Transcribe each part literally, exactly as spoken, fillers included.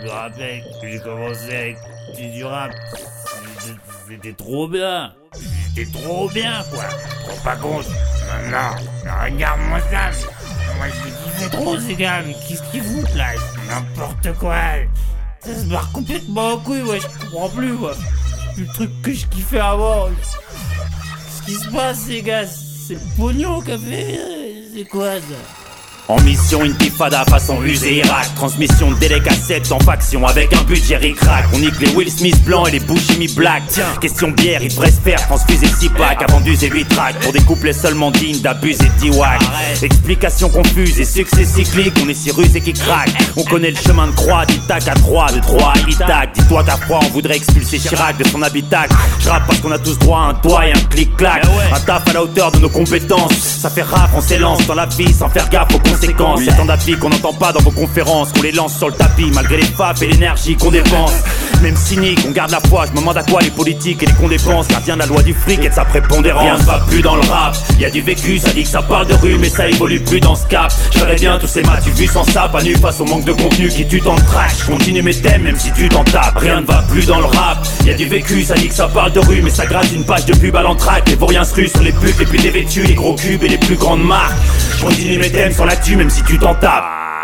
me rappelle que j'ai commencé avec du rap. C'était trop bien. C'était trop bien, quoi. Tu te rends pas compte? Non, non, regarde-moi ça. Moi, je me kiffais trop, ces gars. Mais qu'est-ce qu'ils foutent, là? N'importe quoi. Ça se barre complètement en couille, ouais. Je comprends plus, moi. Le truc que je kiffais avant. Qu'est-ce qui se passe, les gars? C'est le pognon qu'a fait. C'est quoi, ça? En mission intifada façon usée Irak. Transmission de délégacette en faction avec un budget ric-rac. On nique les Will Smith blancs et les Bushimi black. Tiens, question bière, il devrait se faire transfuser six packs avant d'user huit tracks. Pour des couplets seulement dignes d'abuser d'Iwak. Explication confuse et succès cyclique. On est si rusé qui craque. On connaît le chemin de croix d'Itac à trois, de trois à Itac. Dis-toi qu'à froid on voudrait expulser Chirac de son habitacle. Je rappe parce qu'on a tous droit à un toit et un clic-clac. Un taf à la hauteur de nos compétences. Ça fait rap, on s'élance dans la vie sans faire gaffe aux conséquences. C'est tant d'avis qu'on n'entend pas dans vos conférences, qu'on les lance sur le tapis malgré les faves et l'énergie qu'on dépense. Même cynique, on garde la foi, je me demande à quoi les politiques et les qu'on dépense. Gardien de la loi du fric et de sa prépondérance. Rien ne va plus dans le rap, y a du vécu, ça dit que ça parle de rue mais ça évolue plus dans ce cap. Je ferais bien tous ces maths vus sans ça, pas nu face au manque de contenu qui tue dans le track. Je continue mes thèmes même si tu t'en tapes. Rien ne va plus dans le rap, y a du vécu, ça dit que ça parle de rue mais ça gratte une page de pub à l'entraque. Les vauriens se ruent sur les putes les plus dévêtus, les gros cubes et les plus grandes marques. Je continue mes thèmes sur l'actu même si tu t'en tapes.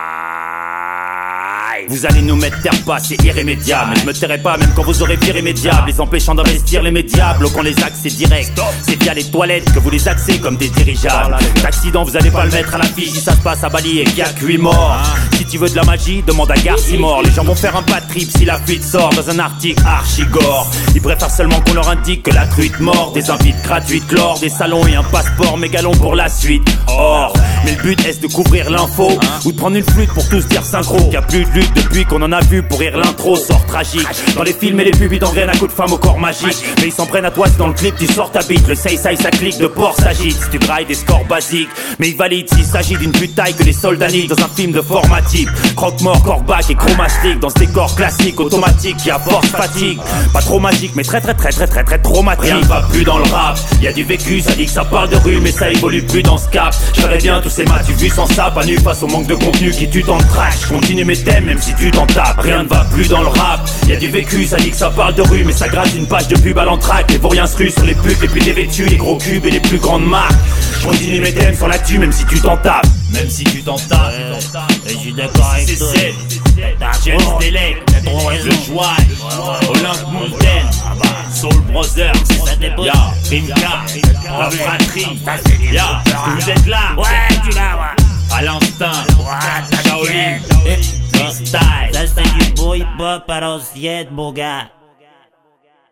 Vous allez nous mettre terre pas, c'est irrémédiable. Mais je me tairai pas même quand vous aurez viré mes diables, les empêchant d'investir les médias, bloquant les accès directs. C'est via les toilettes que vous les accès comme des dirigeables. D'accident vous allez pas le mettre à l'affiche si ça se passe à Bali et qu'il y a que huit morts. Si tu veux de la magie, demande à Garcimore. Les gens vont faire un pas de trip si la fuite sort dans un article archi-gore. Ils préfèrent seulement qu'on leur indique que la truite mort. Des invites gratuites, l'or, des salons et un passeport mégalon pour la suite. Or, mais le but est de couvrir l'info ou de prendre une flûte pour tous dire synchro. Qu'il y a plus de lutte depuis qu'on en a vu pour rire l'intro sort tragique. Dans les films et les pubs ils t'engrainent à coups de femme au corps magique. Mais ils s'en prennent à toi si dans le clip tu sors ta bite. Le say say ça clique de porc s'agite. Si tu grailles des scores basiques, mais il valide s'il s'agit d'une butaille que les soldats niquent dans un film de format type. Croque-mort, corbac et chromastique dans ce décor classique automatique qui a force fatigue. Pas trop magique mais très très très très très très traumatique. Rien ne va plus dans le rap, y a du vécu, ça dit que ça parle de rue mais ça évolue plus dans ce cap. Je ferais bien tous ces maths vus sans ça, pas nu face au manque de contenu qui tue dans le track. Je continue mes thèmes même si tu t'en tapes. Rien ne va plus dans le rap, y a du vécu, ça dit que ça parle de rue mais ça gratte une page de pub à l'entraque. Les vauriens se ruent sur les putes les plus dévêtus, les gros cubes et les plus grandes marques. Je continue mes thèmes sur l'actu même si tu t'en tapes. Même si tu t'en tapes, et je suis d'accord avec toi. James Delec, Le Joie, Olympe Mountain, Soul Brothers, ya, Rimka, la fratrie, ya, vous êtes là, ouais, tu l'as, ouais. À l'instinct, Shaolin, freestyle. Ça c'est du beau hip-hop à l'ancienne, mon gars.